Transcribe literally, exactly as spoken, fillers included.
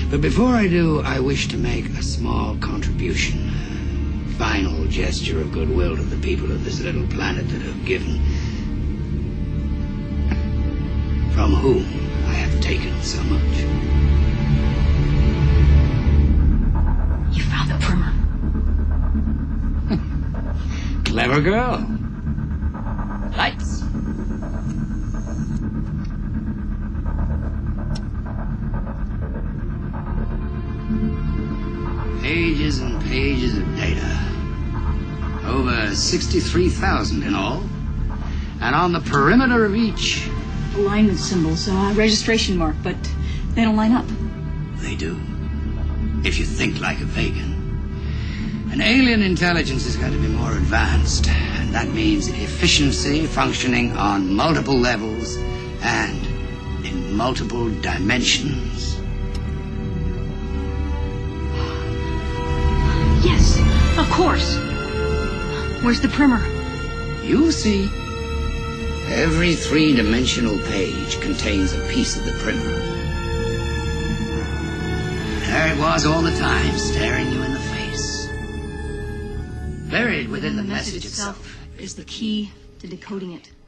But before I do, I wish to make a small contribution. A final gesture of goodwill to the people of this little planet that have given. From whom I have taken so much. You found the primer. Clever girl. Lights. Pages and pages of data. Over sixty-three thousand in all. And on the perimeter of each... alignment symbols, uh, registration mark, but they don't line up. They do. If you think like a Vegan. An alien intelligence has got to be more advanced. And that means efficiency functioning on multiple levels and in multiple dimensions. Yes, of course. Where's the primer? You'll see. Every three-dimensional page contains a piece of the primer. There it was all the time, staring you in the face. Buried within the, the message, message itself is the key to decoding it.